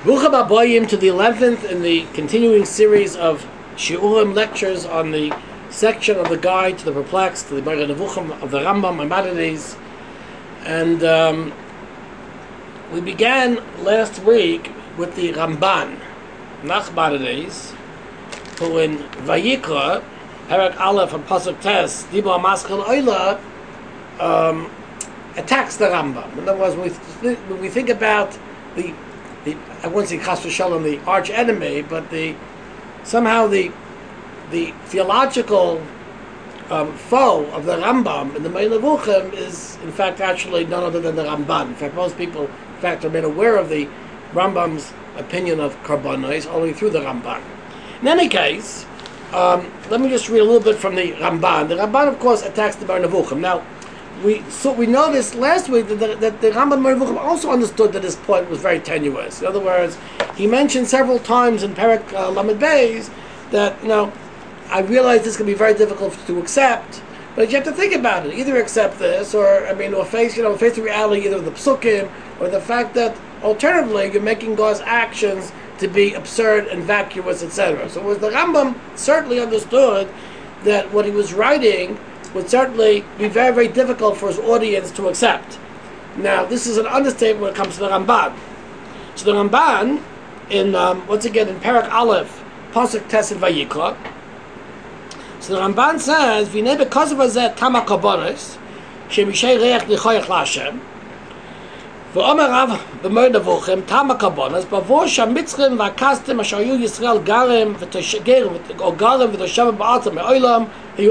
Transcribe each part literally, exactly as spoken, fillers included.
Bruchim Aboyim to the eleventh in the continuing series of Shiurim lectures on the section of the Guide to the Perplexed, to the Moreh Nevuchim of the Rambam, Maimonides. And um, we began last week with the Ramban, Nachmanides, who in Vayikra, Perek Aleph and Pasuk Tes, Dibur Maskal Oila, um, attacks the Rambam. In other words, when we, when we think about the The, I wouldn't say Chas v'Shalom, the arch enemy, but the somehow the the theological um, foe of the Rambam in the Moreh Nevuchim is in fact actually none other than the Ramban. In fact, most people in fact are made aware of the Rambam's opinion of Karbonos only through the Ramban. In any case, um, let me just read a little bit from the Ramban. The Ramban, of course, attacks the Moreh Nevuchim. Now, We so we noticed last week that the, that the Rambam Moreh Nevuchim also understood that his point was very tenuous. In other words, he mentioned several times in Perek uh, Lamed Beis that, you know, I realize this can be very difficult to accept, but you have to think about it. Either accept this, or I mean, or face you know face the reality either of the psukim or the fact that alternatively you're making God's actions to be absurd and vacuous, et cetera. So, it was the Rambam certainly understood that what he was writing would certainly be very, very difficult for his audience to accept. Now, this is an understatement when it comes to the Ramban. So the Ramban, in um, once again in Perek Aleph, Pasuk Tes in Vayikra. So the Ramban says, "V'nei b'kosav hazeh tama karbonos shemishay reich nichoyach laHashem." V'omer Rav b'Moreh Nevuchim tama karbonos b'avor shamitzrim v'akastim asher hayu Yisrael garim v'toshegerim or garim v'toshavim ba'atam me'olam. The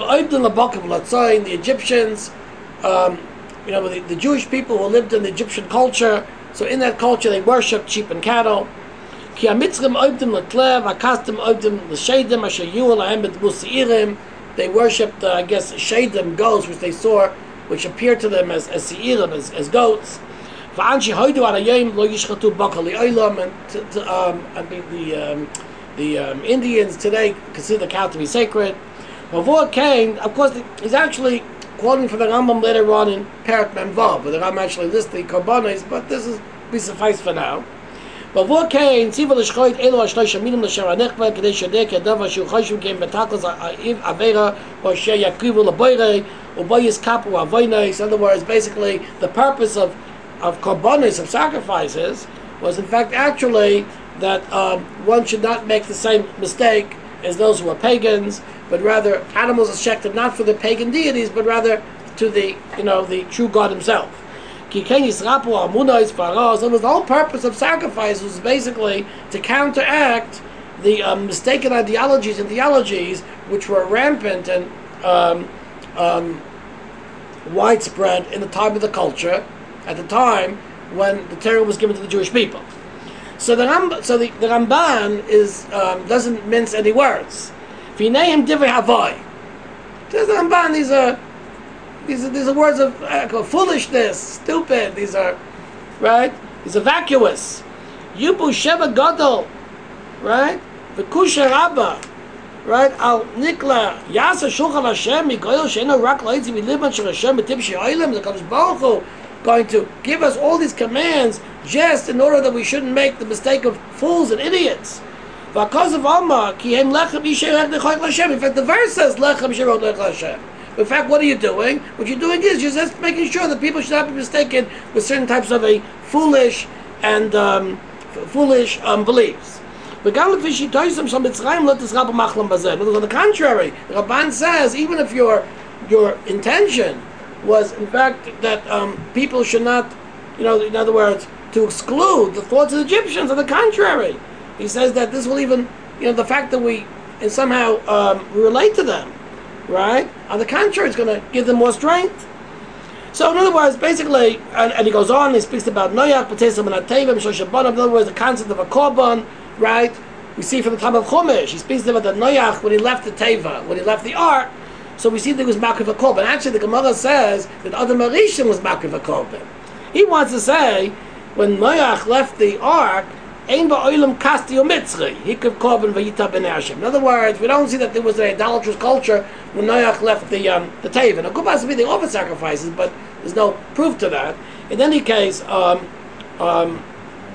the Egyptians, um, you know, the, the Jewish people who lived in the Egyptian culture. So in that culture, they worshipped sheep and cattle. They worshipped, uh, I guess, sheidim, goats, which they saw, which appeared to them as as seirim, as, as goats. And to, to, um, I mean, the um, the um, Indians today consider the cow to be sacred. Mavor Cain, of course, he's actually quoting from the Rambam later on in Perek Memvav, where the Rambam actually lists the Karbonos, but this is be suffice for now. Mavor Cain, Tziva l'shchoit elo ha'shlosh haminim l'sher ha'nechva, k'dei shadeh k'adav ha'shu choshuv kein betakos ha'av avera, or she yakrivu l'boirei, or boyis kapu ha'avoinos. In other words, basically, the purpose of, of Karbonos, of sacrifices, was in fact actually that um, one should not make the same mistake as those who are pagans, but rather animals are shechted not for the pagan deities, but rather to the, you know, the true God Himself. So the whole purpose of sacrifice was basically to counteract the um, mistaken ideologies and theologies which were rampant and um, um, widespread in the time of the culture, at the time when the Torah was given to the Jewish people. So the Ram, so the, the Ramban is um, doesn't mince any words. V'neim divrei havai. There's the Ramban. These are these are these are words of uh, foolishness, stupid. These are right. These are vacuous. Yubu sheva gadol, right? V'kusha rabba, right? Al nikla yasa shulchan Hashem migoyel sheino rak loitzi v'liban shel Hashem b'tim she'olim. The Kadosh Baruch Hu going to give us all these commands just in order that we shouldn't make the mistake of fools and idiots. In fact, the verse says lechem shirot lech Hashem. In fact, what are you doing? What you're doing is you're just making sure that people should not be mistaken with certain types of a foolish and um, f- foolish um, beliefs. On the contrary, the Ramban says even if your your intention was in fact that um, people should not, you know, in other words, to exclude the thoughts of the Egyptians. On the contrary, he says that this will even, you know, the fact that we and somehow um, relate to them, right? On the contrary, it's going to give them more strength. So, in other words, basically, and, and he goes on, he speaks about Noach, B'tesam and Atevim, Shoshabanam. In other words, the concept of a korban, right? We see from the time of Chumash, he speaks about the Noach when he left the Teva, when he left the ark. So we see that he was Makriv a korban. Actually, the Gemara says that Adam Arishan was Makriv a korban. He wants to say when Noach left the ark, Ein ba'olam kasti u'mitzri. He could korban v'yita b'nei Hashem. In other words, we don't see that there was an idolatrous culture when Noach left the um, the Teva. Now, could possibly they offered sacrifices, but there's no proof to that. In any case, um, um,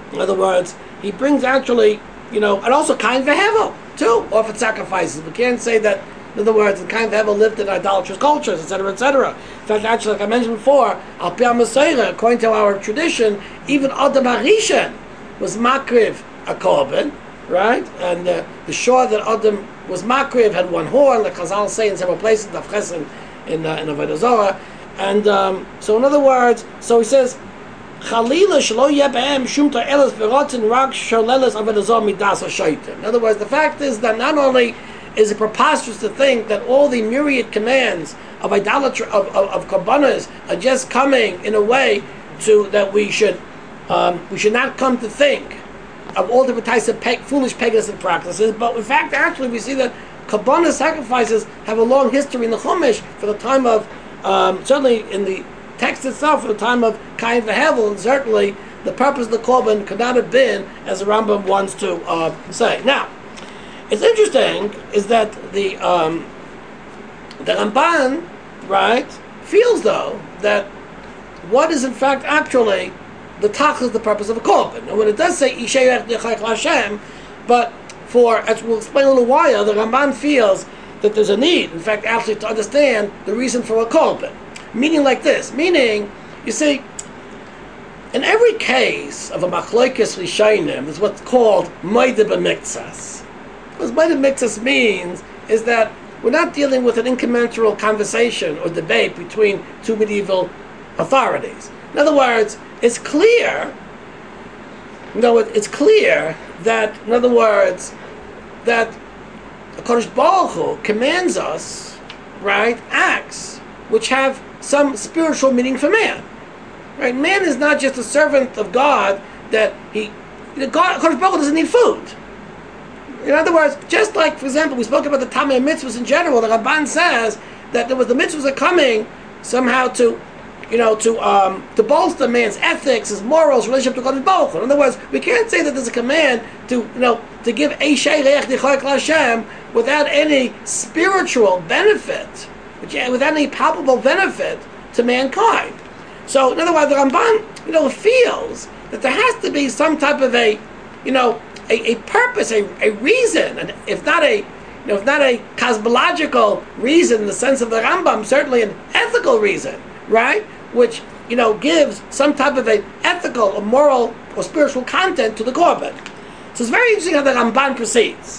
In other words, he brings actually, you know, and also Kain Vehevel, too, offered sacrifices. We can't say that, in other words, the Kain Vehevel lived in idolatrous cultures, et cetera, et cetera. In fact, actually, like I mentioned before, Al Pi HaMaseicha, according to our tradition, even Adam HaRishon was makriv a korban, right? And uh, the shore that Adam was makriv had one horn, like Chazal say in several places, Daf Chesed in uh, in Avodah Zarah. And um, so, in other words, so he says, Chalila shelo yeh behem shum ta'elas v'rotzen rak sholelas Avodah Zarah midas ha'shaitim. In other words, the fact is that not only is it preposterous to think that all the myriad commands of idolatry of of, of korbanos are just coming in a way to that we should um, we should not come to think of all different types of pe- foolish paganistic practices, but in fact, actually, we see that korbanos sacrifices have a long history in the Chumash for the time of um, certainly in the text itself for the time of Kain Vehevel, and certainly the purpose of the korban could not have been as the Rambam wants to uh, say. Now, it's interesting is that the um, the Ramban, right, feels though that what is in fact actually the tachlis, the purpose of a korban. And when it does say Ishay Yechayach Hashem, but for, as we'll explain in a little while, the Ramban feels that there's a need, in fact, actually to understand the reason for a korban. Meaning like this, meaning, you see, in every case of a machlokes rishonim, is what's called Moed B'Miktzas. What Moed B'Miktzas means is that we're not dealing with an incommensurable conversation or debate between two medieval authorities. In other words, it's clear, you know, it's clear that, in other words, that HaKadosh Baruch Hu commands us, right, acts which have some spiritual meaning for man. Right? Man is not just a servant of God that he, you know, God, HaKadosh Baruch Hu doesn't need food. In other words, just like, for example, we spoke about the Tamei mitzvahs in general, the Ramban says that there was the mitzvahs are coming somehow to, you know, to um, to bolster man's ethics, his morals, relationship to God and Baruch Hu. In other words, we can't say that there's a command to, you know, to give Eishei Reich Dichoik L'Hashem without any spiritual benefit, without any palpable benefit to mankind. So, in other words, the Ramban, you know, feels that there has to be some type of a, you know, a, a purpose, a, a reason, and if not a, you know, if not a cosmological reason in the sense of the Rambam, certainly an ethical reason, right? Which, you know, gives some type of a ethical or moral or spiritual content to the korban. So it's very interesting how the Ramban proceeds.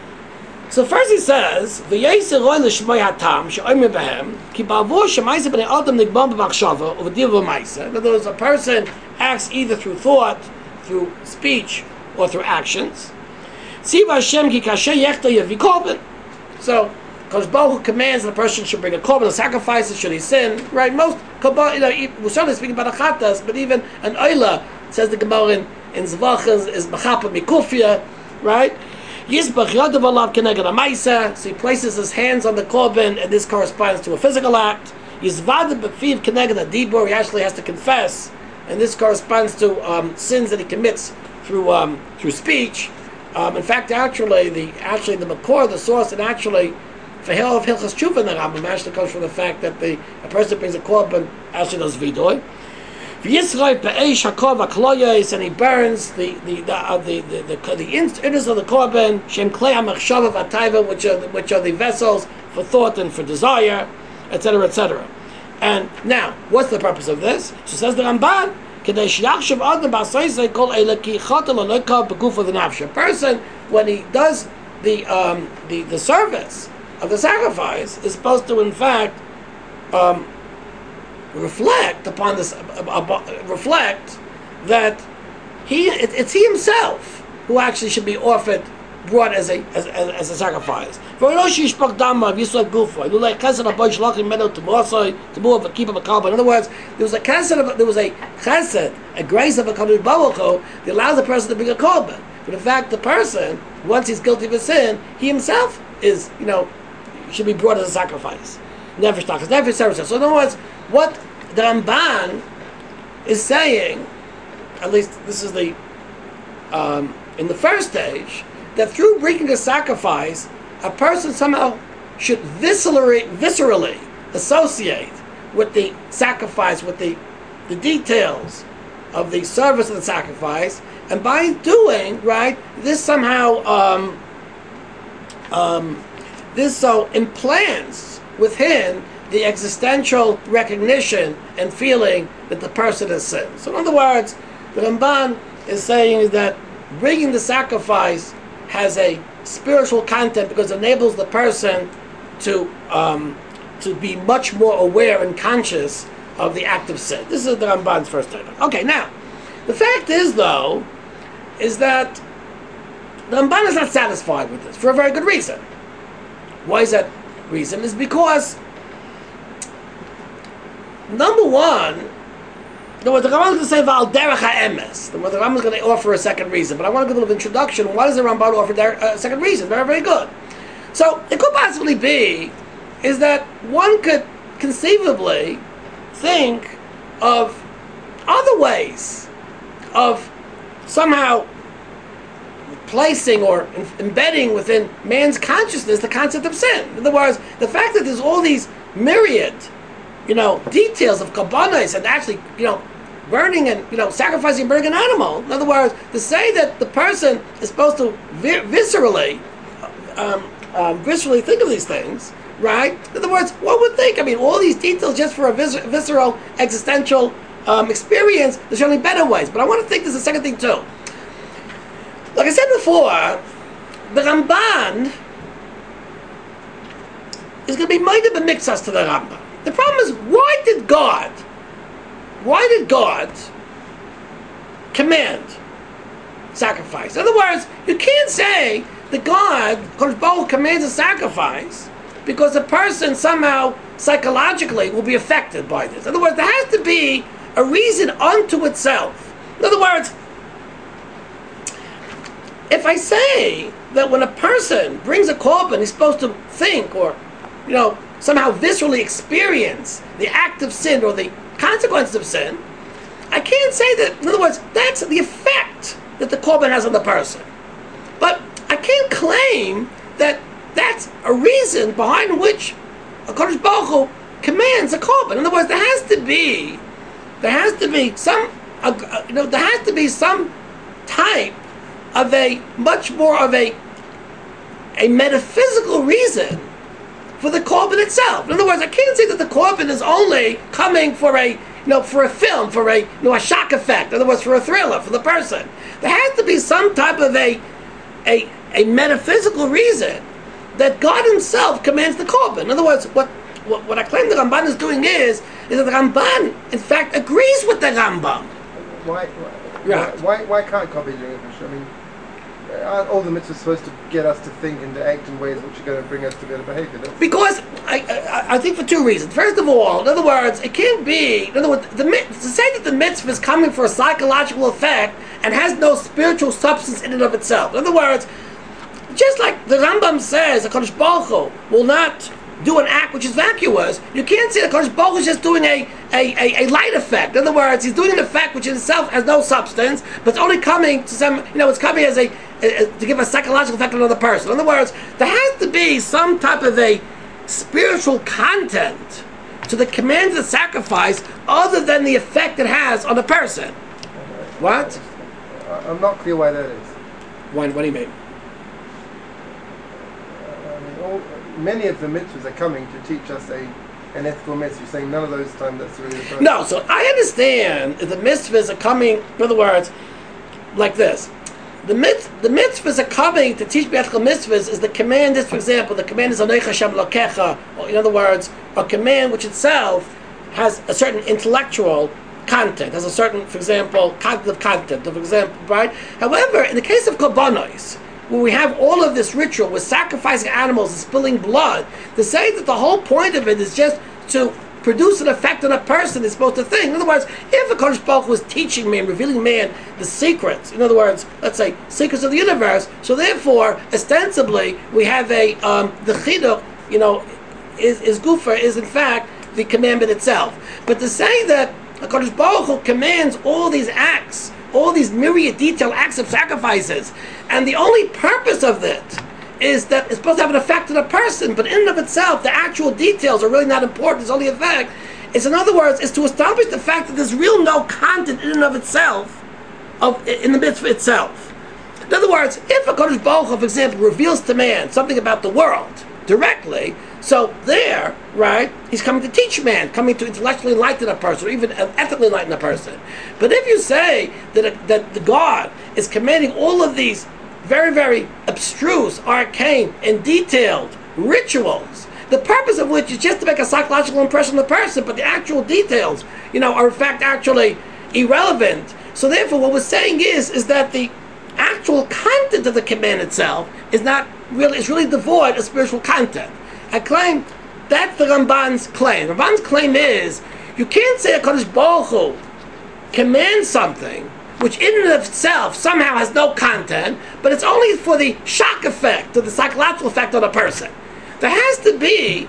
So first he says, "V'yeiser roy l'shmoi hatam she'omer behem ki ba'avur shemaisa b'nei adam nigbam b'machshava u'v'dir v'maisa." In other words, a person acts either through thought, through speech, or through actions. Tziva Hashem ki kasher yechta yavi korban. So, because Baruch Hu commands that a person should bring a korban, a sacrifice, should he sin, right? Most, you know, we're certainly speaking about a chatas, but even an oila, says the Gemara in, in Zvachas, is machapa mikufia, right? Yisbach yadav alav keneged amaisa, so he places his hands on the korban, and this corresponds to a physical act. Yizvad b'fiv keneged adibur, he actually has to confess, and this corresponds to um, sins that he commits through um, through speech. Um, in fact, actually, the actually the makor, the source, and actually for Hil of Hilchas Tshuva in the Rambam actually comes from the fact that the a person brings a korban actually does vidoy. V'yisroi be'eish hakor v'kloyos, and he burns the the the uh, the the, the, the, the innards of the korban, shem klei hamachshava v'taiva, which are which are the vessels for thought and for desire, et cetera, et cetera. And now, what's the purpose of this? So says the Ramban. A person, when he does the um, the the service of the sacrifice, is supposed to, in fact, um, reflect upon this, uh, uh, reflect that he it, it's he himself who actually should be offered, brought as a as, as, as a sacrifice. In other words, there was a chesed of, there was a chesed, a grace of a Kadosh Baruch Hu that allows the person to bring a korban. But in fact, the person, once he's guilty of a sin, he himself is, you know, should be brought as a sacrifice. Never stachas, never sacrifice. So in other words, what the Ramban is saying, at least this is the um, in the first stage, that through bringing a sacrifice, a person somehow should viscerally, viscerally associate with the sacrifice, with the, the details of the service of the sacrifice, And by doing, right, this somehow, um, um, this so implants within the existential recognition and feeling that the person has sinned. So in other words, the Ramban is saying that bringing the sacrifice has a spiritual content because it enables the person to um, to be much more aware and conscious of the act of sin. This is the Ramban's first statement. Okay, now, the fact is, though, is that the Ramban is not satisfied with this for a very good reason. Why is that reason? Is because, number one, the what the Ramban is going to say Val Derech HaEmes. The what the Ramban is going to offer a second reason, but I want to give a little introduction. Why does the Ramban offer a uh, second reason? Very, very good. So it could possibly be is that one could conceivably think of other ways of somehow placing or in- embedding within man's consciousness the concept of sin. In other words, the fact that there's all these myriad, you know, details of kabbanos and actually, you know, burning and, you know, sacrificing and burning an animal. In other words, to say that the person is supposed to vi- viscerally, um, um, viscerally think of these things, right? In other words, one would think, I mean, all these details just for a vis- visceral, existential um, experience, there's certainly better ways. But I want to think there's a second thing too. Like I said before, the Ramban is going to be minded the mixas to the Rambam. The problem is, why did God, why did God command sacrifice? In other words, you can't say that God, Kodesh Baruch Hu, commands a sacrifice because a person somehow psychologically will be affected by this. In other words, there has to be a reason unto itself. In other words, if I say that when a person brings a korban, he's supposed to think or, you know, somehow viscerally experience the act of sin or the consequences of sin, I can't say that, in other words, that's the effect that the korban has on the person. But I can't claim that that's a reason behind which a Kodesh Baruch Hu commands a korban. In other words, there has to be, there has to be some, uh, you know, there has to be some type of a, much more of a, a metaphysical reason for the korban itself. In other words, I can't say that the korban is only coming for a, you know, for a film, for a, you know, a shock effect. In other words, for a thriller, for the person. There has to be some type of a, a, a metaphysical reason that God Himself commands the korban. In other words, what, what, what I claim the Ramban is doing is, is that the Ramban, in fact, agrees with the Rambam. Why, why, Right. why, why can't God be doing it? I mean, aren't all the mitzvahs supposed to get us to think and to act in ways which are going to bring us to better behavior? That's Because I, I, I think for two reasons. First of all, in other words, it can't be. In other words, the to say that the mitzvah is coming for a psychological effect and has no spiritual substance in and of itself. In other words, just like the Rambam says, the Kodesh Baruch Hu will not do an act which is vacuous. You can't say the Kodesh Baruch Hu is just doing a, a, a, a light effect. In other words, he's doing an effect which in itself has no substance, but it's only coming to some. You know, it's coming as a to give a psychological effect on another person. In other words, there has to be some type of a spiritual content to the command of the sacrifice other than the effect it has on a person. What? I'm not clear why that is. What, what do you mean? I mean, all, many of the mitzvahs are coming to teach us a an ethical mitzvah. You're saying none of those times that's really the first. No, so I understand if the mitzvahs are coming, in other words, like this. The mitz, the mitzvahs are coming to teach me ethical mitzvahs is the command is, for example, the command is Anoich Hashem Lokecha, or in other words, a command which itself has a certain intellectual content, has a certain, for example, cognitive content, for example, right? However, in the case of korbanos, where we have all of this ritual with sacrificing animals and spilling blood, to say that the whole point of it is just to produce an effect on a person is supposed to think. In other words, if a Kodesh Baruch Hu was teaching man, revealing man the secrets, in other words, let's say, secrets of the universe, so therefore, ostensibly, we have a, um, the chiduch, you know, is, is gufa, is in fact the commandment itself. But to say that a Kodesh Baruch Hu commands all these acts, all these myriad detailed acts of sacrifices, and the only purpose of it is that it's supposed to have an effect on a person, but in and of itself, the actual details are really not important, it's only effect. It's, in other words, is to establish the fact that there's real no content in and of itself of in the mitzvah itself. In other words, if a Kodesh Baruch Hu, for example, reveals to man something about the world directly, so there, right, he's coming to teach man, coming to intellectually enlighten a person, or even ethically enlighten a person. But if you say that a, that the God is commanding all of these very, very abstruse, arcane, and detailed rituals, the purpose of which is just to make a psychological impression on the person, but the actual details, you know, are in fact actually irrelevant. So therefore, what we're saying is, is that the actual content of the command itself is not really, is really devoid of spiritual content. I claim that's the Ramban's claim. Ramban's claim is, you can't say a Kodesh Baruch Hu commands something which in and of itself somehow has no content, but it's only for the shock effect or the psychological effect on a person. There has to be,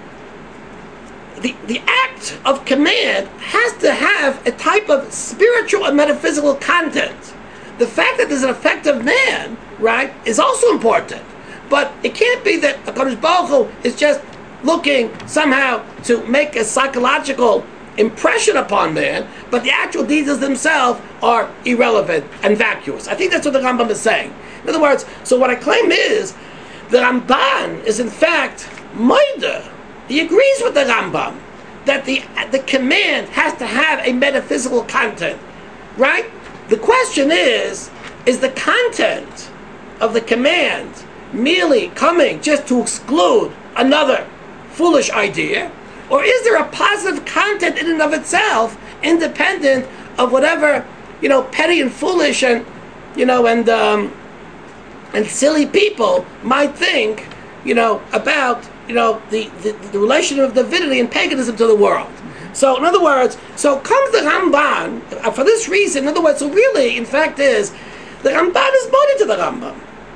the, the act of command has to have a type of spiritual and metaphysical content. The fact that there's an effect of man, right, is also important. But it can't be that a Kodesh Baruch Hu is just looking somehow to make a psychological impression upon man, but the actual details themselves are irrelevant and vacuous. I think that's what the Rambam is saying. In other words, so what I claim is, the Ramban is in fact Moida. He agrees with the Rambam that the the command has to have a metaphysical content, right? The question is, is the content of the command merely coming just to exclude another foolish idea, or is there a positive content in and of itself, independent of whatever, you know, petty and foolish and, you know, and um, and silly people might think, you know, about, you know, the, the, the relation of divinity and paganism to the world. So, in other words, so comes the Ramban, uh, for this reason, in other words, so really, in fact is, the Ramban is molded to the Rambam.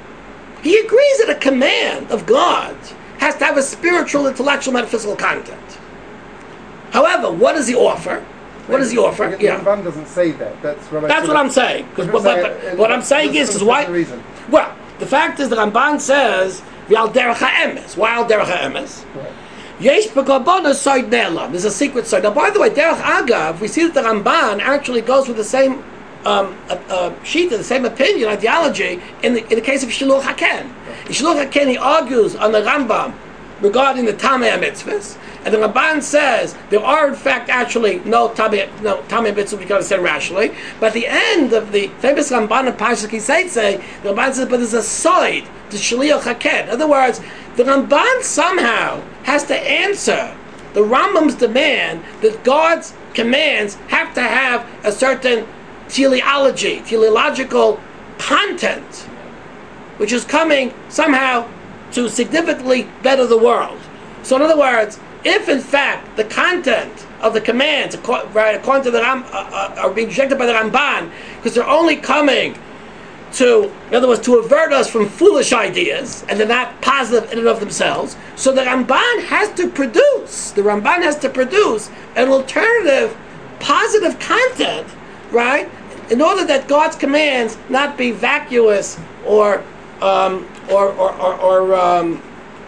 He agrees that a command of God has to have a spiritual, intellectual, metaphysical content. However, what does he offer? What does he offer? The Yeah. Ramban doesn't say that. That's, That's what I'm saying. Because what, what, what I'm saying is, is why... Reason. Well, the fact is the Ramban says, V'al derech ha'emes. Why al derech ha'emes? Yesh b'kabana soid ne'elam. There's a secret side. Now, by the way, derech agav, we see that the Ramban actually goes with the same um, uh, uh, sheet, the same opinion, ideology, in the, in the case of Shiluch HaKen. In Shiluch HaKen, he argues on the Rambam regarding the Tamei HaMitzvahs, and the Ramban says there are in fact actually no Tamei no Tamei HaMitzvahs we can understand rationally, but at the end of the famous Ramban of Parshas Ki Seitzei, the Ramban says, but there's a side to Shliach HaKen. In other words, the Ramban somehow has to answer the Rambam's demand that God's commands have to have a certain teleology, teleological content, which is coming somehow to significantly better the world. So in other words, if in fact the content of the commands, right, according to the Ram, uh, uh, are being rejected by the Ramban, because they're only coming to, in other words, to avert us from foolish ideas, and they're not positive in and of themselves, so the Ramban has to produce, the Ramban has to produce an alternative, positive content, right, in order that God's commands not be vacuous or um, or or or, or um,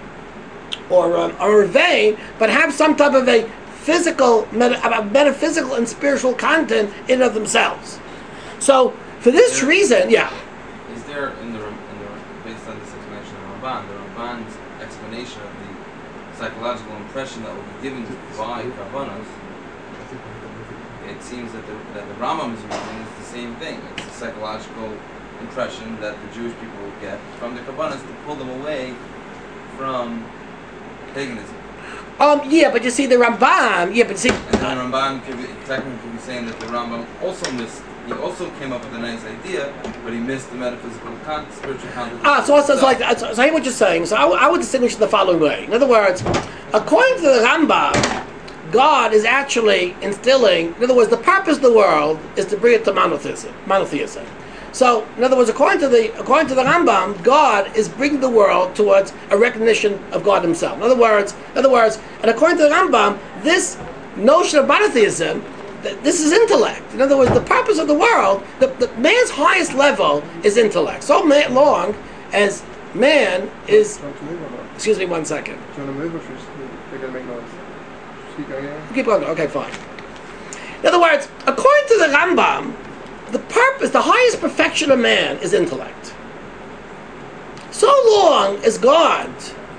or, um, or vain, but have some type of a physical, meta, a metaphysical and spiritual content in and of themselves. So, for this there, reason, yeah. Is there, in the, in the based on this explanation of Ramban, the Ramban's explanation of the psychological impression that will be given by Karbanos, it seems that the, that the Rambam is reasoning is the same thing. It's a psychological impression that the Jewish people will get from the Karbanos to pull them away from paganism. Um, yeah, but you see the Rambam, yeah, but see... And then the Ramban could be, technically could be saying that the Rambam also missed, he also came up with a nice idea, but he missed the metaphysical, con- spiritual content. Ah, so, so, so, like, so, so I hear what you're saying. So I, w- I would distinguish it the following way. In other words, according to the Rambam, God is actually instilling, in other words, the purpose of the world is to bring it to monotheism. monotheism. So, in other words, according to the according to the Rambam, God is bringing the world towards a recognition of God Himself. In other words, in other words, and according to the Rambam, this notion of monotheism, th- this is intellect. In other words, the purpose of the world, the, the man's highest level is intellect. So ma- long as man is. Excuse me, one second. Do you want to move, or should we just they're going to make noise? Keep going. Keep going. Okay, fine. In other words, according to the Rambam, the purpose, the highest perfection of man is intellect. So long as God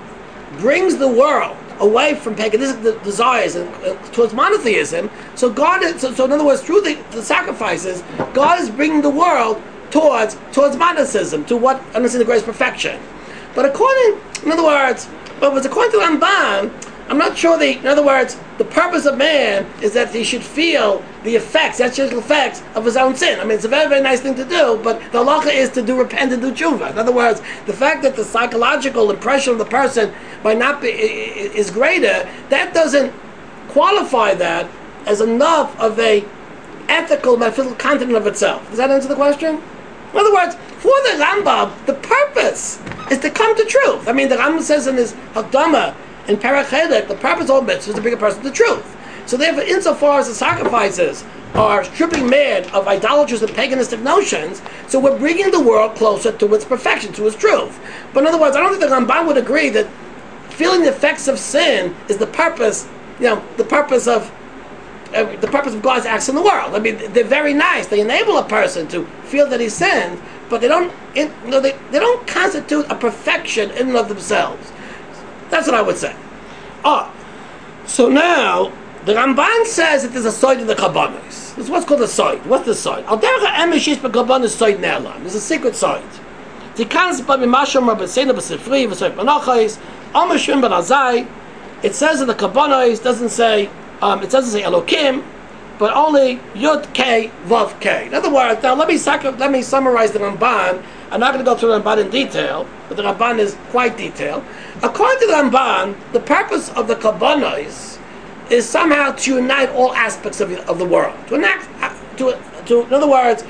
brings the world away from paganistic desires and uh, towards monotheism, so God is, so, so in other words, through the, the sacrifices, God is bringing the world towards towards monotheism, to what understand the greatest perfection. But according, in other words, but was according to Ramban, I'm not sure the, in other words, the purpose of man is that he should feel the effects, the actual effects of his own sin. I mean, it's a very, very nice thing to do, but the halacha is to do repent and do tshuva. In other words, the fact that the psychological impression of the person might not be, is greater, that doesn't qualify that as enough of a ethical, metaphysical content of itself. Does that answer the question? In other words, for the Rambam, the purpose is to come to truth. I mean, the Rambam says in his Hakdama, in Perek Chelek, the purpose of all mitzvahs is to bring a person to truth. So therefore, insofar as the sacrifices are stripping man of idolatrous and paganistic notions, so we're bringing the world closer to its perfection, to its truth. But in other words, I don't think the Ramban would agree that feeling the effects of sin is the purpose, you know, the purpose of uh, the purpose of God's acts in the world. I mean, they're very nice. They enable a person to feel that he sinned, but they don't, it, you know, they, they don't constitute a perfection in and of themselves. That's what I would say. Ah, so now the Ramban says that there's a side in the Kabbanis. This is what's called a side. What's the side? Al derech ha'emes she's b'Kabbanis side ne'elam. There's a secret side. Tikans b'mimasham rabbeinu b'sifri v'soif manachais amashim b'nazai. It says in the Kabbanis, doesn't say, um, it doesn't say Elokim, but only Yud K Vav K. In other words, now let me sacri- let me summarize the Ramban. I'm not going to go through the Ramban in detail, but the Ramban is quite detailed. According to the Ramban, the purpose of the Kabbanis is somehow to unite all aspects of the, of the world. To enact, to, to, in other words,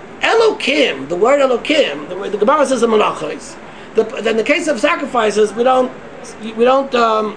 Elokim, the word Elokim, the, the Gemara says in Menachos. The, in the case of sacrifices, we don't, we don't. Um,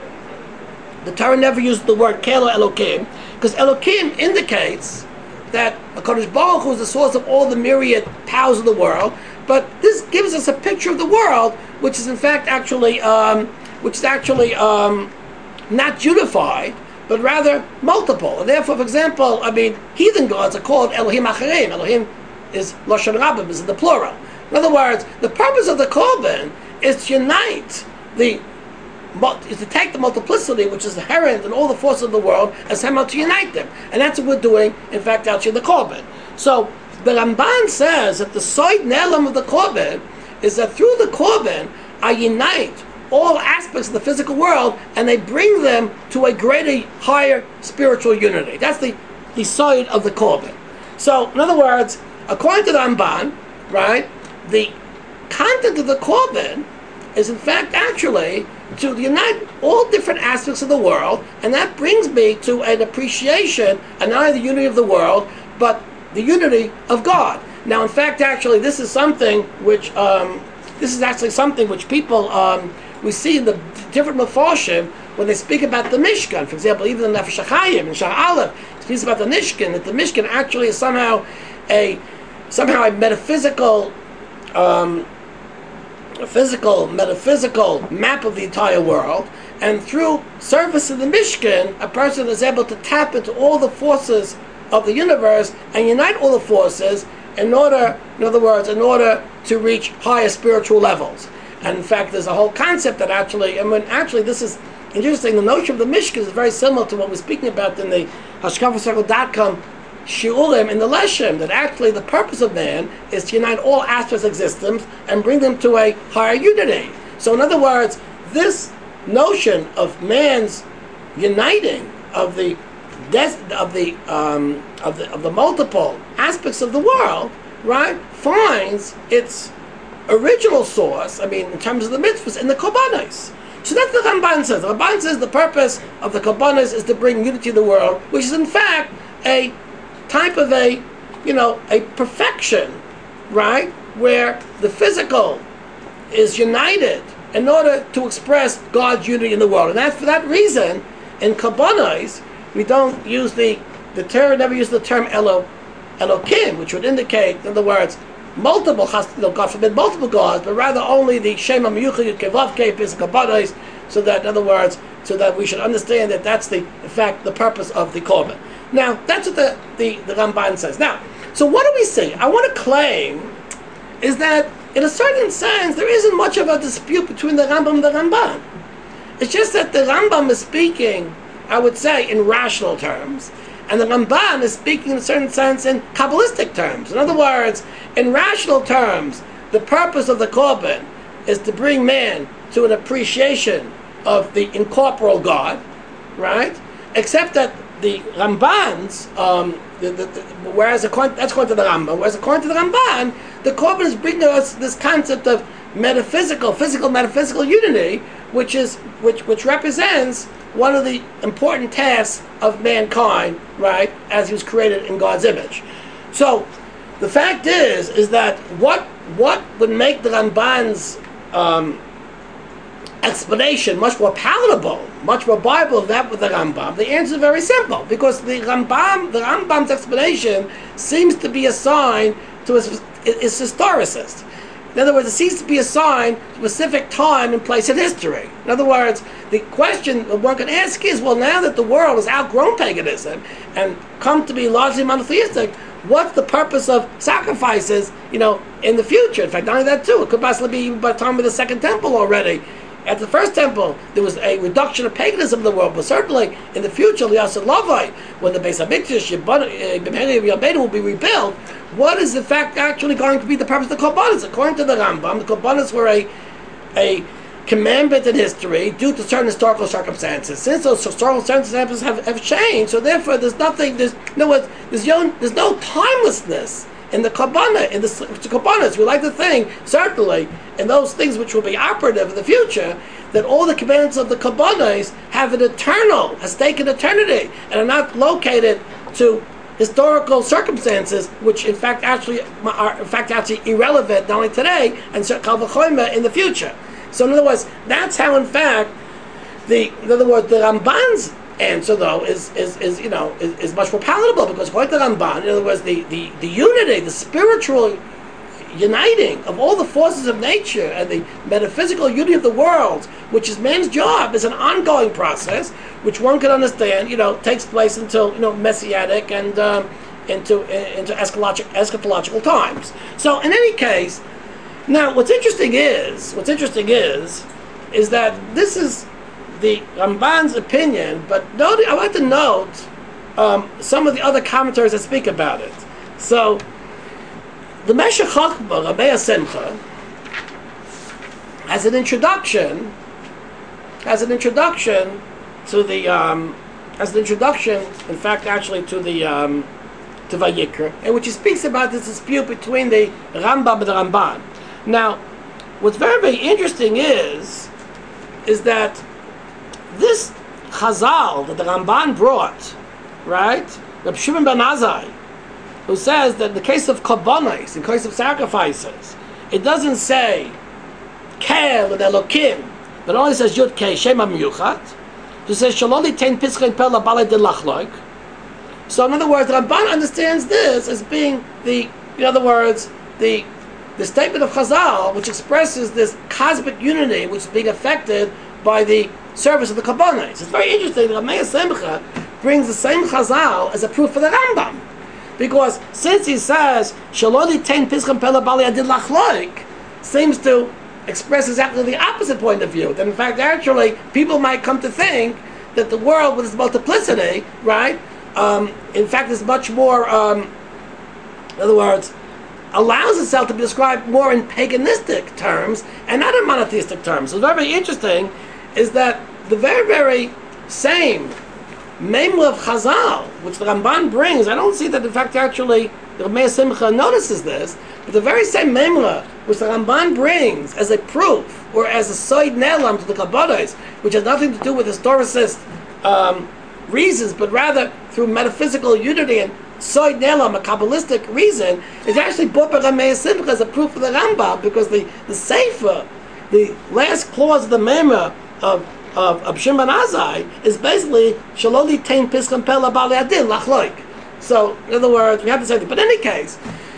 the Torah never uses the word Kelo Elokim, because Elokim indicates that HaKadosh Baruch Hu is the source of all the myriad powers of the world. But this gives us a picture of the world, which is in fact actually, um, which is actually um, not unified, but rather multiple. And therefore, for example, I mean, heathen gods are called Elohim Acharim. Elohim is Lashon Rabbim, is in the plural. In other words, the purpose of the Korban is to unite the, is to take the multiplicity, which is inherent in all the forces of the world, and somehow to unite them. And that's what we're doing, in fact, actually in the Korban. So, the Ramban says that the side ne'elam of the Korban is that through the Korban, I unite all aspects of the physical world and they bring them to a greater, higher spiritual unity. That's the, the side of the Korban. So, in other words, according to the Ramban, right, the content of the Korban is in fact actually to unite all different aspects of the world, and that brings me to an appreciation, and not only the unity of the world, but the unity of God. Now, in fact, actually, this is something which um, this is actually something which people um, we see in the different Mefarshim when they speak about the Mishkan. For example, even in Nefesh HaChaim in Shar Aleph, it speaks about the Mishkan. That the Mishkan actually is somehow a somehow a metaphysical, um, a physical, metaphysical map of the entire world. And through service of the Mishkan, a person is able to tap into all the forces of the universe and unite all the forces in order, in other words, in order to reach higher spiritual levels. And in fact, there's a whole concept that actually, I mean, actually this is interesting, the notion of the Mishkan is very similar to what we're speaking about in the Hashkafa Circle dot com Shiurim in the Leshem, that actually the purpose of man is to unite all aspects of existence and bring them to a higher unity. So in other words, this notion of man's uniting of the of the um, of the of the multiple aspects of the world, right, finds its original source. I mean, in terms of the mitzvahs, in the Korbanos. So that's what the Ramban says. The Ramban says the purpose of the Korbanos is to bring unity to the world, which is in fact a type of a, you know, a perfection, right, where the physical is united in order to express God's unity in the world. And that's for that reason, in Korbanos, we don't use the, the term, never use the term Elo, Elokim, which would indicate, in other words, multiple, you know, God forbid, multiple gods, but rather only the Shema Miyuchad Yud Kevav Kei is Kabbanis, so that, in other words, so that we should understand that that's the, in fact, the purpose of the Korban. Now, that's what the, the, the Ramban says. Now, So what do we say? I want to claim is that in a certain sense there isn't much of a dispute between the Rambam and the Ramban. It's just that the Rambam is speaking, I would say, in rational terms, and the Ramban is speaking in a certain sense in Kabbalistic terms. In other words, in rational terms, the purpose of the Korban is to bring man to an appreciation of the incorporeal God, right? Except that the Ramban's, um, the, the, the, whereas according, that's according to the Rambam, whereas according to the Ramban, the Korban is bringing us this concept of metaphysical, physical, metaphysical unity, which is which which represents one of the important tasks of mankind, right, as he was created in God's image. So, the fact is, is that what what would make the Ramban's um, explanation much more palatable, much more Bible than that with the Rambam? The answer is very simple, because the Rambam, the Rambam's explanation seems to be assigned to his, his historicist. In other words, it seems to be assigned to a specific time and place in history. In other words, the question one can ask is, well, now that the world has outgrown paganism and come to be largely monotheistic, what's the purpose of sacrifices, you know, in the future? In fact, not only that too, it could possibly be even by the time of the Second Temple already. At the First Temple, there was a reduction of paganism in the world, but certainly in the future, Liasad Lavai, when the Beis HaMikdash will be rebuilt, what is in fact actually going to be the purpose of the Korbanos? According to the Rambam, the Korbanos were a, a commandment in history due to certain historical circumstances. Since those historical circumstances have, have changed, so therefore there's nothing, there's no, there's no, there's no timelessness in the Korbanah, in the, the Korbanos. We like to think, certainly, in those things which will be operative in the future, that all the commandments of the Korbanos have an eternal, a stake in eternity, and are not located to historical circumstances, which in fact actually are in fact actually irrelevant not only today and kal v'chomer in the future. So in other words, that's how in fact the in other words the Ramban's answer though is is, is you know is, is much more palatable, because according to the Ramban, in other words, the, the, the unity, the spiritual uniting of all the forces of nature and the metaphysical unity of the world, which is man's job, is an ongoing process, which one can understand, you know, takes place until, you know, messianic and um, into into eschatological, eschatological times. So in any case, now what's interesting is what's interesting is is that this is the Ramban's opinion, but note, I like to note um, some of the other commentators that speak about it. So the Meshech Chochmah, Rabbi Simcha, has an introduction, has an introduction to the, um, as an introduction, in fact, actually to the um, to Vayikra, in which he speaks about this dispute between the Rambam and the Ramban. Now, what's very, very interesting is, is that this Chazal that the Ramban brought, right, Reb Shimon ben Azai, who says that in the case of korbanos, in case of sacrifices, it doesn't say Kel and Elokim, but it only says Yud Kei Shema Miyuchat. It says Shaloli Tein Pischei Pel Balei De Lachloik. So in other words, the Ramban understands this as being the, in other words, the the statement of Chazal, which expresses this cosmic unity which is being affected by the service of the korbanos. It's very interesting that Rabbi Simcha brings the same Chazal as a proof for the Rambam. Because since he says Shaloli Tein Pischei Pel Balei De Lachloik, seems to express exactly the opposite point of view. That in fact, actually, people might come to think that the world with its multiplicity, right, um, in fact is much more, um, in other words, allows itself to be described more in paganistic terms and not in monotheistic terms. So very, very interesting is that the very, very same Memra of Chazal, which the Ramban brings, I don't see that in fact actually the Rabbi Simcha notices this, but the very same Memra which the Ramban brings as a proof or as a Soid Nelam to the Kabbalah, which has nothing to do with historicist um, reasons, but rather through metaphysical unity and Soid Nelam, a Kabbalistic reason, is actually brought by Rabbi Simcha as a proof of the Rambam, because the, the Sefer, the last clause of the Memra of of Reb Shimon ben Azai is basically Shaloli Tein Pischei Pel Balei Adin Lachloik. So, in other words, we have the same thing. But in any case,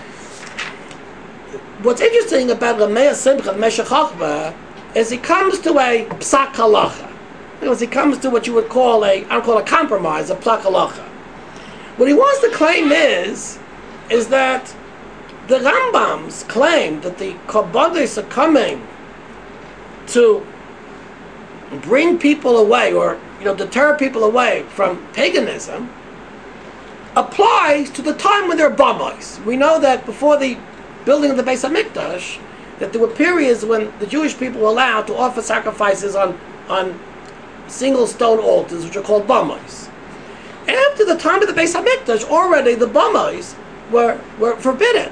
what's interesting about Rabbi Simcha, the Meshech Chochmah, is he comes to a psak halacha. Because he comes to what you would call a, I don't call it a compromise, a psak halacha. What he wants to claim is, is that the Rambams claim that the Kabbalis are coming to bring people away, or you know, deter people away from paganism, applies to the time when they're Bamais. We know that before the building of the Beis HaMikdash, that there were periods when the Jewish people were allowed to offer sacrifices on, on single stone altars, which are called Bamais. After the time of the Beis HaMikdash, already the Bamais were, were forbidden.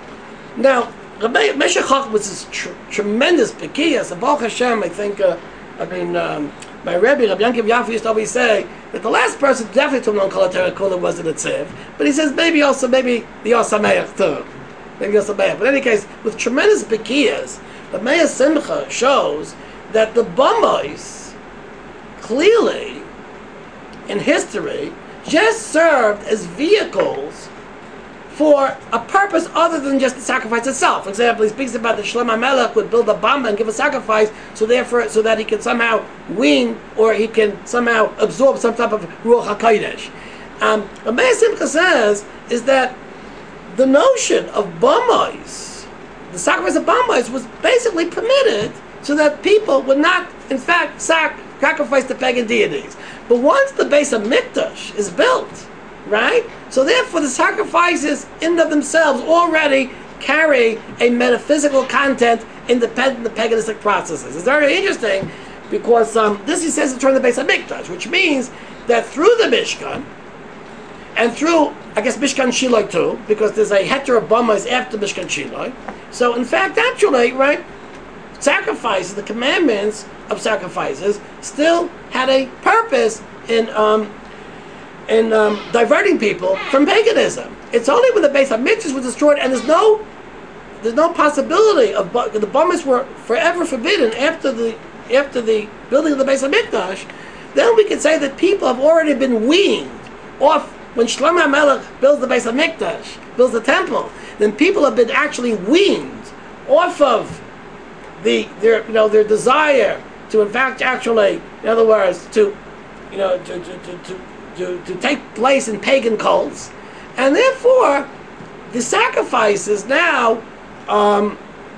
Now, Rabbi Meshech Chochmah was this tr- tremendous Bekiyas, and Baruch Hashem, I think, uh, I mean, um, my Rebbe, Rabbi Yankiv Yaffe, used to always say that the last person definitely to know Kol HaTorah Kula was the Netziv, but he says maybe also, maybe the Yosameach too. Maybe Yosameach. But in any case, with tremendous Bekiyas, the Meir Simcha shows that the Bamais, clearly, in history, just served as vehicles for a purpose other than just the sacrifice itself. For example, he speaks about that Shlomo HaMelech would build a bama and give a sacrifice, so therefore, so that he can somehow wean, or he can somehow absorb some type of Ruach HaKodesh. Um, what Meir Simcha says is that the notion of bamais, the sacrifice of bamais, was basically permitted so that people would not, in fact, sac- sacrifice the pagan deities. But once the Beis HaMikdash is built, right? So therefore the sacrifices in and of themselves already carry a metaphysical content independent of paganistic processes. It's very interesting because um, this he says in terms of the Beis HaMikdash, which means that through the Mishkan, and through, I guess, Mishkan Shiloi too, because there's a heter of Bamais after Mishkan Shiloi. So in fact, actually, right, sacrifices, the commandments of sacrifices, still had a purpose in um, in um, diverting people from paganism. It's only when the Beis HaMikdash was destroyed, and there's no there's no possibility of the Bamais were forever forbidden after the after the building of the Beis HaMikdash, then we can say that people have already been weaned off. When Shlomo HaMelech builds the Beis HaMikdash, builds the temple, then people have been actually weaned off of the their you know their desire to in fact actually, in other words, to you know to to to, to, to, to take place in pagan cults, and therefore the sacrifices now um,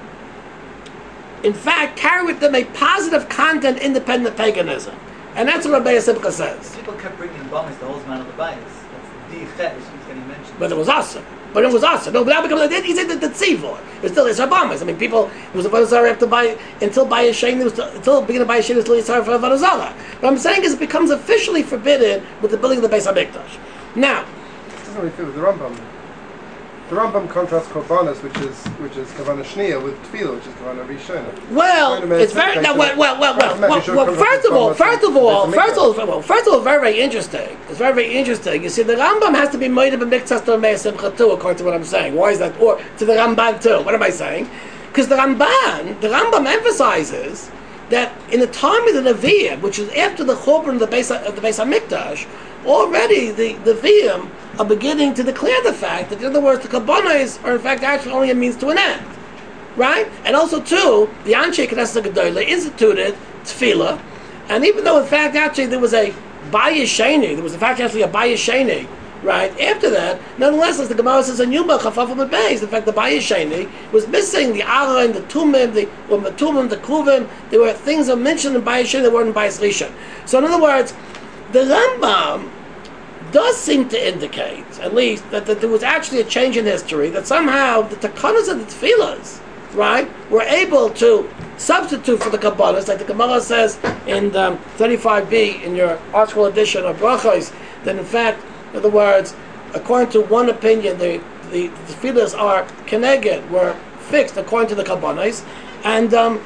in fact carry with them a positive content independent of paganism. And that's what Rabbi Simcha says. People kept bringing bombs the whole man of the bias. That's the chesh he's getting mentioned. But it was awesome. But it was awesome. No, but now becomes he said that the tzivor. It's still it's Obama's. I mean, people it was a Avodah after by until by a shame it was until the beginning of by a shame it was still for Avodah Zarah. What I'm saying is it becomes officially forbidden with the building of the Beis HaMikdash. Now, it doesn't really fit with the Rambam. The Rambam contrasts korbanos, which is which is kavana shnia, with tefillah, which is kavana rishona. Well, it's very no, well, well, well, well, well, well. First of all, first of all, first of all, well, first of all, very, very interesting. It's very, very interesting. You see, the Rambam has to be made of a miktzas to Meir Simcha too, according to what I'm saying. Why is that? Or to the Ramban too? What am I saying? Because the Ramban, the Rambam emphasizes that in the time of the Nevi'im, which is after the Churban of the Beis of the Beis HaMikdash, already the the Nevi'im are beginning to declare the fact that, in other words, the Kabbanis are in fact actually only a means to an end, right? And also, too, the Anshe Knesset Gedolah instituted Tefillah, and even though in fact actually there was a Bayis Sheni, there was in fact actually a Bayis Sheni, right? After that, nonetheless, as the Gemara says in Yuma Chafaf and Beis, in fact the Bayis Sheni was missing the Aron, the Tumim, the or the Tumim, the Kruvim. There were things that were mentioned in Bayis Sheni that weren't in Bayis Rishon. So in other words, the Rambam does seem to indicate, at least, that, that there was actually a change in history, that somehow the takanas of the tefillahs, right, were able to substitute for the kabbalas, like the Gemara says in um, thirty-five b in your article edition of Brachos, that in fact, in other words, according to one opinion, the the, the tefillahs are keneged, were fixed according to the kabbalas, and um,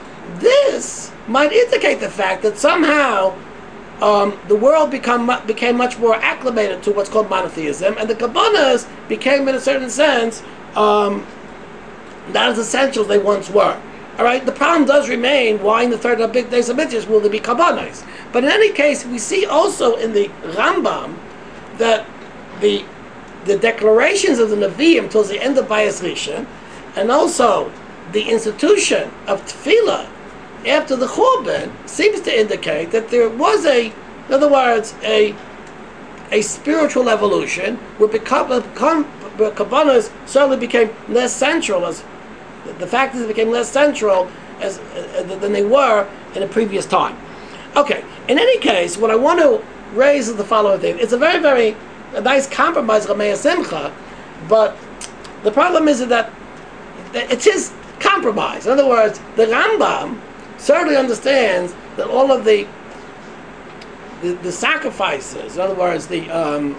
this might indicate the fact that somehow Um, the world become became much more acclimated to what's called monotheism, and the Kabbanas became, in a certain sense, um, not as essential as they once were. All right, the problem does remain: why in the third of big days of Mitzvahs will there be Kabbanas? But in any case, we see also in the Rambam that the the declarations of the Nevi'im towards the end of Bayis Rishon, and also the institution of Tefillah after the Churban seems to indicate that there was a, in other words, a a spiritual evolution where become, become, but Kabbalah certainly became less central as the fact is it became less central as uh, than they were in a previous time. Okay. In any case, what I want to raise is the following thing. It's a very, very a nice compromise, Ramei Simcha, but the problem is that it is compromise. In other words, the Rambam certainly understands that all of the the, the sacrifices, in other words, the um,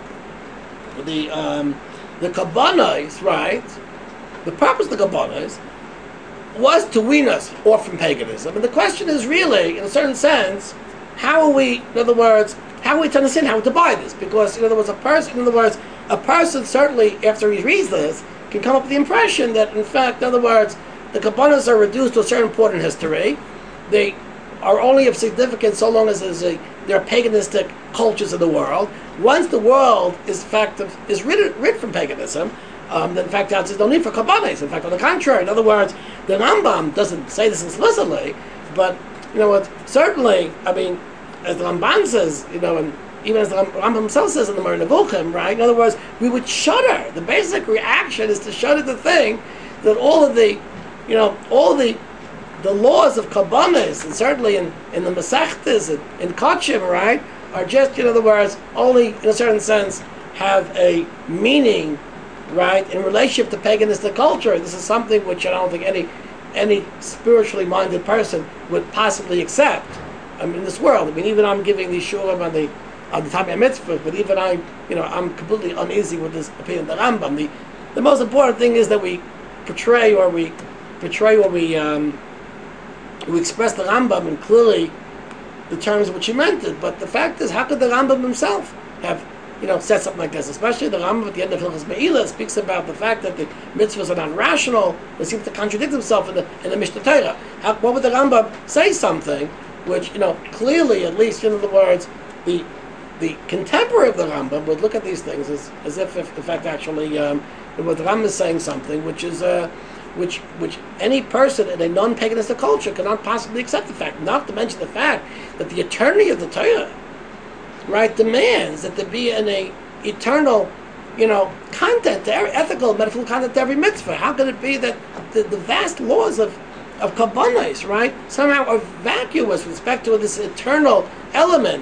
the um, the kabbanos, right? The purpose of the kabbanos was to wean us off from paganism. And the question is really, in a certain sense, how are we, in other words, how are we to understand how to buy this? Because, in other words, a person, in other words, a person certainly, after he reads this, can come up with the impression that, in fact, in other words, the kabbanos are reduced to a certain point in history. They are only of significance so long as there's a, there are paganistic cultures in the world. Once the world is, in fact, is rid, rid from paganism, Um, then in fact there's no need for kabbanos. In fact, on the contrary, in other words, the Rambam doesn't say this explicitly, but you know what? Certainly, I mean, as the Ramban says, you know, and even as the Rambam himself says in the Moreh Nevuchim, right? In other words, we would shudder. The basic reaction is to shudder to think that all of the, you know, all the the laws of kabbanos, and certainly in, in the Masechtas and in Kachim, right, are just, in other words, only in a certain sense have a meaning, right, in relationship to paganistic culture. This is something which I don't think any any spiritually minded person would possibly accept. I mean, in this world. I mean, even I'm giving these shurim on the on the time of mitzvah, but even I, you know, I'm completely uneasy with this opinion of the Rambam. The the most important thing is that we portray or we portray or we um, we express the Rambam in clearly the terms in which he meant it. But the fact is, how could the Rambam himself have, you know, said something like this? Especially the Rambam at the end of Hilchos Me'ilah speaks about the fact that the mitzvahs are not rational. They seem to contradict himself in the in the Mishnah Torah. How, what would the Rambam say something which, you know, clearly, at least in other words, the the contemporary of the Rambam would look at these things as, as if, if, in fact, actually, um, what the Rambam is saying something which is uh, which which any person in a non-paganistic culture cannot possibly accept the fact. Not to mention the fact that the eternity of the Torah, right, demands that there be an a eternal, you know, content to every ethical, metaphysical content to every mitzvah. How can it be that the, the vast laws of of kabbanos, right, somehow are vacuous with respect to this eternal element?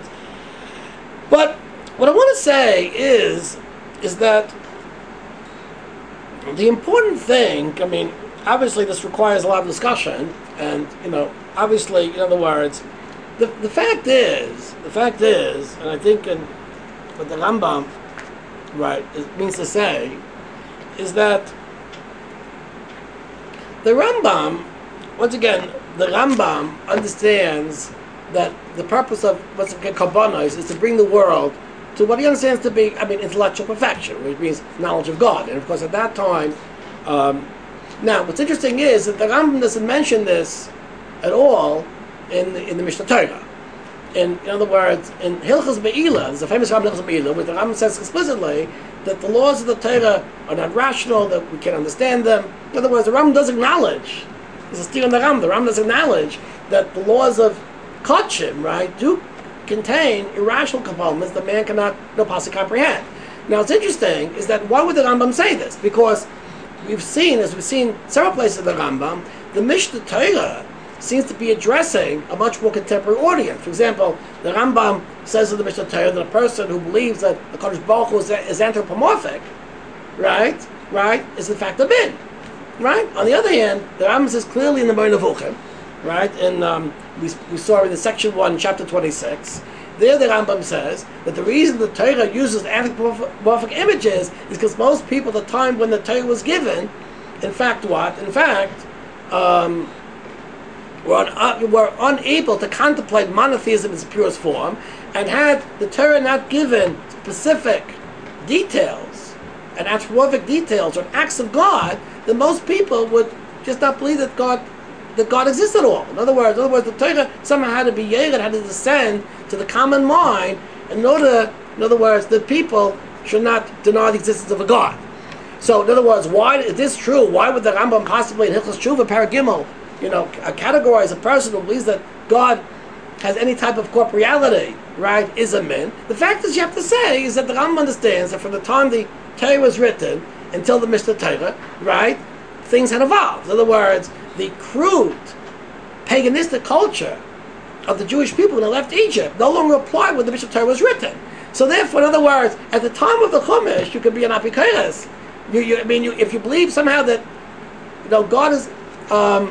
But what I want to say is, is that the important thing, I mean, obviously this requires a lot of discussion, and, you know, obviously, in other words, the the fact is, the fact is, and I think in, what the Rambam, right, it means to say, is that the Rambam, once again, the Rambam understands that the purpose of what's called kabbanos is to bring the world to what he understands to be, I mean, intellectual perfection, which means knowledge of God. And of course, at that time, um, now what's interesting is that the Rambam doesn't mention this at all in the, in the Mishnah Torah. In, in other words, in Hilchos Me'ilah, there's a famous Rambam Hilchos Me'ilah, where the Rambam says explicitly that the laws of the Torah are not rational, that we can't understand them. In other words, the Rambam does acknowledge, this is still in the Rambam, the Rambam does acknowledge that the laws of Kachim, right, do contain irrational components that man cannot no possibly comprehend. Now, what's interesting is that why would the Rambam say this? Because we've seen, as we've seen several places in the Rambam, the Mishnah Torah seems to be addressing a much more contemporary audience. For example, the Rambam says in the Mishnah Torah that a person who believes that the Kadosh Baruch Hu is, is anthropomorphic, right, right, is in fact a bin, right? On the other hand, the Rambam says clearly in the Moreh Nevuchim, right, and um, we, we saw in the section one, chapter twenty-six, there the Rambam says that the reason the Torah uses anthropomorphic images is because most people at the time when the Torah was given, in fact what? In fact, um, were, un, uh, were unable to contemplate monotheism in its purest form, and had the Torah not given specific details, and anthropomorphic details, or acts of God, then most people would just not believe that God that God exists at all. In other words, in other words, the Torah somehow had to be yered, had to descend to the common mind in order, in other words, the people should not deny the existence of a God. So, in other words, why is this true? Why would the Rambam possibly in Hilchos Tshuva Paragimel, you know, categorize a person who believes that God has any type of corporeality, right, is a min? The fact is, you have to say, is that the Rambam understands that from the time the Torah was written, until the Mishnah Torah, right, things had evolved. In other words, the crude paganistic culture of the Jewish people when they left Egypt no longer applied when the Mishnah Torah was written. So therefore, in other words, at the time of the Chumash, you could be an Apikoros. You, you, I mean, you, if you believe somehow that, you know, God is um,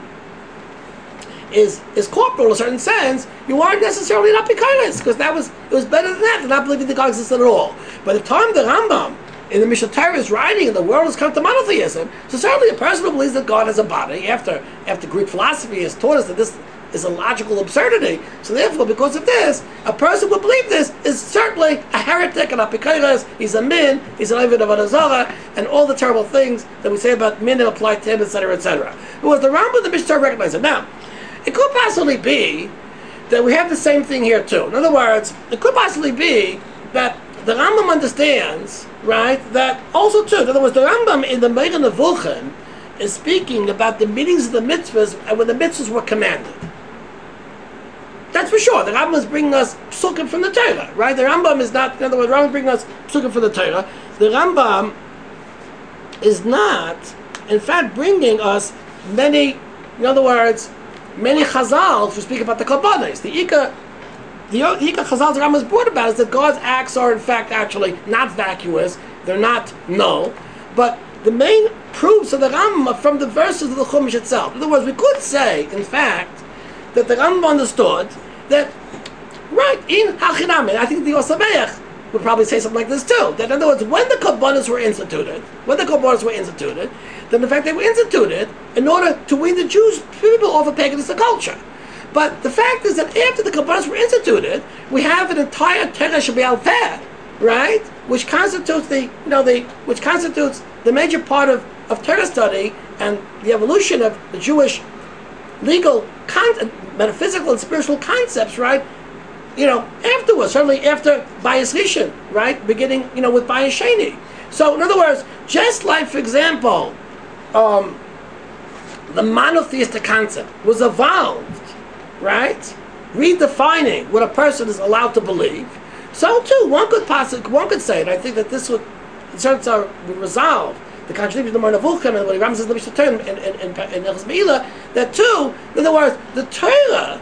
is is corporal in a certain sense, you aren't necessarily an Apikoros, because that was it was better than that than not believing that God existed at all. By the time the Rambam in the Mishnah Torah is writing, and the world has come to monotheism, so certainly a person who believes that God has a body, after after Greek philosophy has taught us that this is a logical absurdity, so therefore, because of this, a person who believes this is certainly a heretic, an apikoros, he's a min, he's an Ovid of Adazara, and all the terrible things that we say about min and apply to him, et cetera, et cetera. Because the Rambam and the Mishnah recognize it. Now, it could possibly be that we have the same thing here too. In other words, it could possibly be that the Rambam understands, right, that also too, in other words, the Rambam in the Moreh Nevuchim is speaking about the meanings of the mitzvahs and when the mitzvahs were commanded. That's for sure. The Rambam is bringing us psukim from the Torah, right? The Rambam is not, in other words, the Rambam is bringing us psukim from the Torah. The Rambam is not, in fact, bringing us many, in other words, many chazal who speak about the korbanos. The Ika, the Ika chazal the Rambam is brought about is that God's acts are, in fact, actually not vacuous. They're not null. But the main proofs of the Rambam are from the verses of the Chumash itself. In other words, we could say, in fact, that the Rambam understood that, right, in Hachiname, I think the Yosabeach would probably say something like this too, that in other words, when the Korbanos were instituted, when the Korbanos were instituted, then in fact they were instituted in order to wean the Jewish people off of paganistic culture. But the fact is that after the Korbanos were instituted, we have an entire Torah Shebe'al Peh, right, which constitutes the, you know, the, which constitutes the major part of, of Torah study and the evolution of the Jewish legal, con- metaphysical and spiritual concepts, right? You know, afterwards, certainly after Bayis Rishon, right? Beginning, you know, with Bayis Sheni. So, in other words, just like, for example, um, the monotheistic concept was evolved, right? Redefining what a person is allowed to believe. So, too, one could possibly, one could say, and I think that this would, in certain sense, would resolve the contradiction of the Moreh Nevuchim and what Rambam says in the Mishnah Torah and in in Hilchos Meila, that too, in other words, the Torah,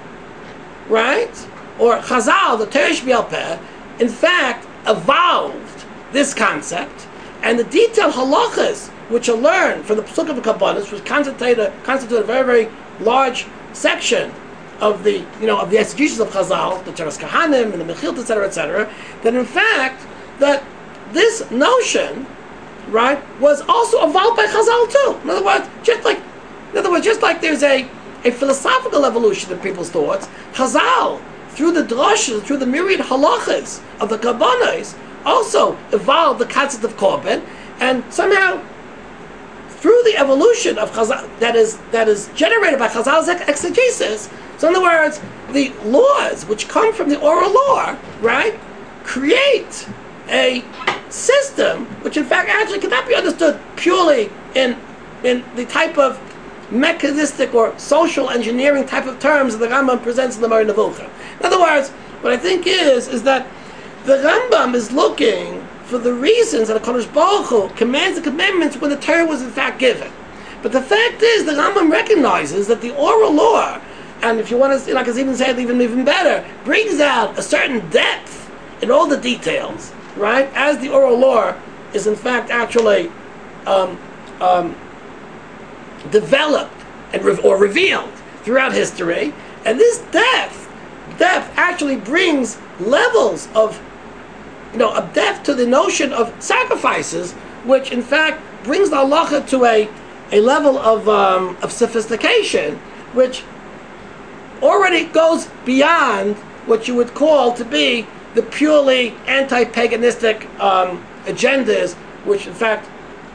right, or Chazal, the Torah Shebe'al Peh, in fact, evolved this concept, and the detailed halachas which are learned from the Pesuk of the Kabbalah, which constitute a, constitute a very, very large section of the, you know, of the exegesis of Chazal, the Teres Kahanim and the Mechilta, et cetera, et cetera, that in fact, that this notion, right, was also evolved by Chazal too. In other words, just like, in other words, just like there's a, a philosophical evolution of people's thoughts, Chazal, through the drashas, through the myriad halachas of the Kabbalah, also evolved the concept of korban, and somehow, through the evolution of Chazal that is that is generated by Chazal's exegesis. So, in other words, the laws which come from the oral law, right, create a system which in fact actually cannot be understood purely in in the type of mechanistic or social engineering type of terms that the Rambam presents in the Moreh Nevuchim. In other words, what I think is is that the Rambam is looking for the reasons that HaKadosh Baruch Hu commands the commandments when the Torah was in fact given. But the fact is, the Rambam recognizes that the oral law, and if you want to, you know, I can even say it even, even better, brings out a certain depth in all the details, right? As the oral law is in fact actually um, um, developed and re- or revealed throughout history, and this depth, depth actually brings levels of, you know, a depth to the notion of sacrifices, which in fact brings the halacha to a, a level of um, of sophistication, which already goes beyond what you would call to be the purely anti-paganistic um, agendas, which in fact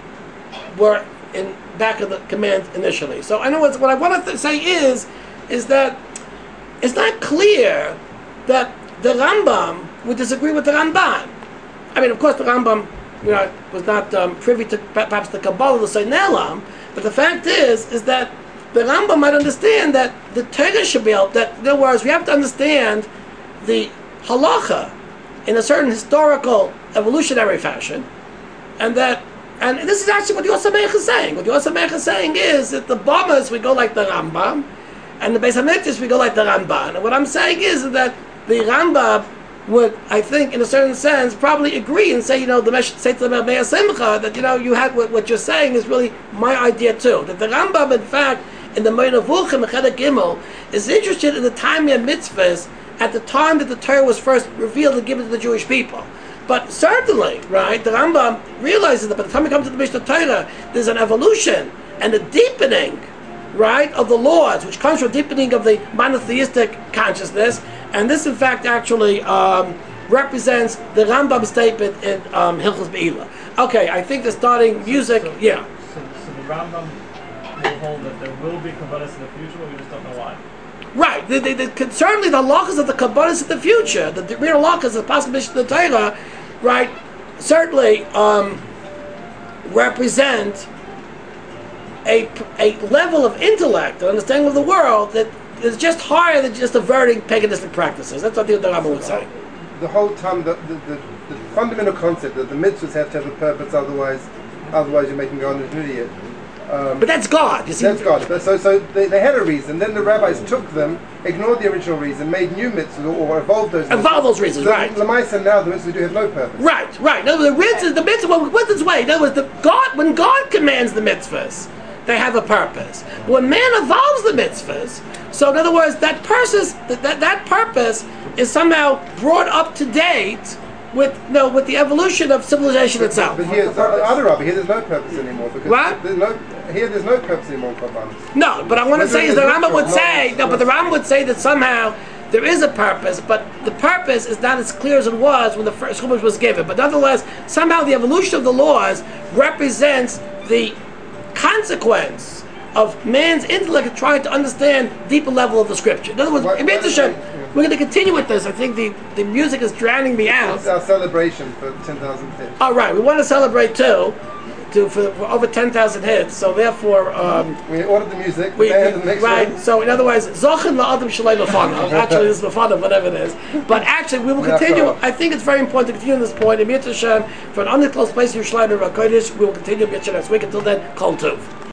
were in back of the command initially. So I know what, what I want to say is, is that it's not clear that the Rambam would disagree with the Ramban. I mean, of course, the Rambam, you know, was not um, privy to perhaps the Kabbalah, the Seinelam, but the fact is, is that the Rambam might understand that the Torah should be out, that in other words, we have to understand the halacha in a certain historical, evolutionary fashion, and that, and this is actually what the Yosameich is saying. What the Yosameich is saying is that the bombers we go like the Rambam, and the Beis HaMikdash we go like the Ramban. And what I'm saying is that the Rambam would, I think, in a certain sense, probably agree and say, you know, the Mesh say to the Meir Simcha that, you know, you had what, what you're saying is really my idea too. That the Rambam, in fact, in the Moed Nevuchim, Chelik Gimel, is interested in the time of mitzvahs at the time that the Torah was first revealed and given to the Jewish people. But certainly, right, the Rambam realizes that by the time we come to the Mishnah Torah, there's an evolution and a deepening, right, of the laws, which comes from deepening of the monotheistic consciousness, and this, in fact, actually um, represents the Rambam statement in um, Hilchos Be'ila. Okay, I think the starting music, so, yeah. So, so the Rambam will hold that there will be Kabbalahs in the future, but we just don't know why. Right. The, the, the, certainly the halachas of the Kabbalahs in the future, the, the real halachas of the possibility of the Torah, right, certainly um, represent a, a level of intellect, an understanding of the world that is just higher than just averting paganistic practices. That's what the Rambam would say. The whole time, the, the, the, the fundamental concept that the mitzvahs have to have a purpose, otherwise, otherwise you're making God an idiot. Um, but that's God, you see. That's God. But so, so they, they had a reason. Then the rabbis took them, ignored the original reason, made new mitzvahs or, or evolved those. Evolved those reasons, so right? Lamaisa now the mitzvahs do have no purpose. Right, right. No, the mitzvahs, the mitzvah, well, what's its way? In other words, the God, when God commands the mitzvahs, they have a purpose. When man evolves the mitzvahs, so in other words, that purpose, that, that, that purpose is somehow brought up to date with no with the evolution of civilization but, itself. But here, the other rabbi, here there's no purpose anymore because what? There's no, here there's no purpose anymore in Korbanos. No, but I want to say is the Rambam would say no, but the Rambam would say that somehow there is a purpose, but the purpose is not as clear as it was when the first Chumash was given. But nonetheless, somehow the evolution of the laws represents the consequence of man's intellect trying to understand deeper level of the scripture. In other words, What- in what- Hashem, we're going to continue with this. I think the, the music is drowning me out. It's our celebration for ten thousand hits. All right, we want to celebrate too, to for, for over ten thousand hits. So therefore, um, We ordered the music, the we, band, we- the next right. one. So in other words, Zochen la'adam shalei lefanav. Actually, this is lefanav, whatever it is. But actually, we will continue. I think it's very important to continue on this point. In Mitzvah Hashem, for an undisclosed place in Yerushalayim and Rakodesh, we will continue next week. Until then, Kol Tov.